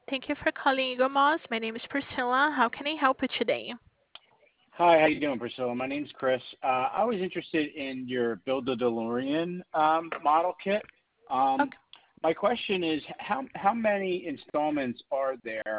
Thank you for calling Eagle Moss. My name is Priscilla. How can I help you today? Hi, how you doing, Priscilla? My name's Chris. I was interested in your Build a DeLorean model kit. Um, Okay. my question is, how many installments are there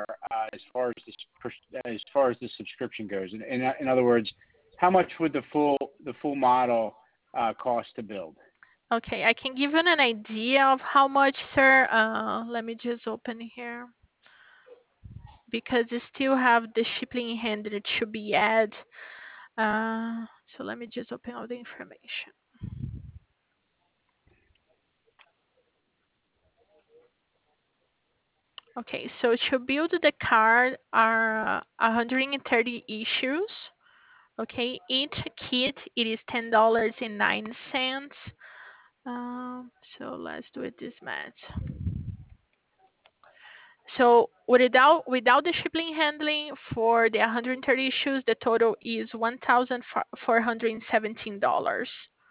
as far as the subscription goes? In other words, how much would the full model cost to build? Okay, I can give you an idea of how much, sir. Let me just open here because you still have the shipping handler to be added. So let me just open all the information. Okay, so to build the card are 130 issues. Okay, each kit it is $10.09. So let's do it this math. So without the shipping handling for the 130 issues, the total is $1,417.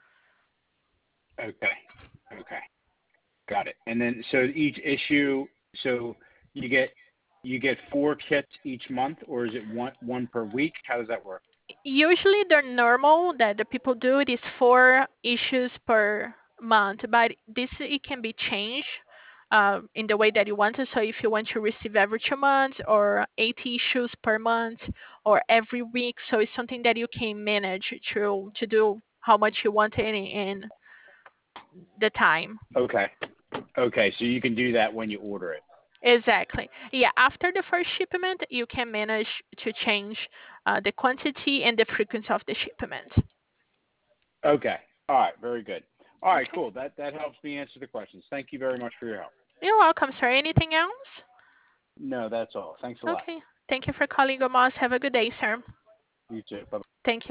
Okay, okay, got it. And then so each issue, so you get you get four kits each month, or is it one per week? How does that work? Usually the normal that the people do it is 4 issues per month, but this it can be changed in the way that you want it. So if you want to receive every 2 months or 80 issues per month or every week, so it's something that you can manage to do how much you want in the time. Okay. Okay, so you can do that when you order it. Exactly. Yeah, after the first shipment, you can manage to change the quantity and the frequency of the shipment. Okay. All right, very good. All right, Okay. cool. That helps me answer the questions. Thank you very much for your help. You're welcome, sir. Anything else? No, that's all. Thanks a lot. Okay. Thank you for calling Gomos. Have a good day, sir. You too. Bye. Thank you.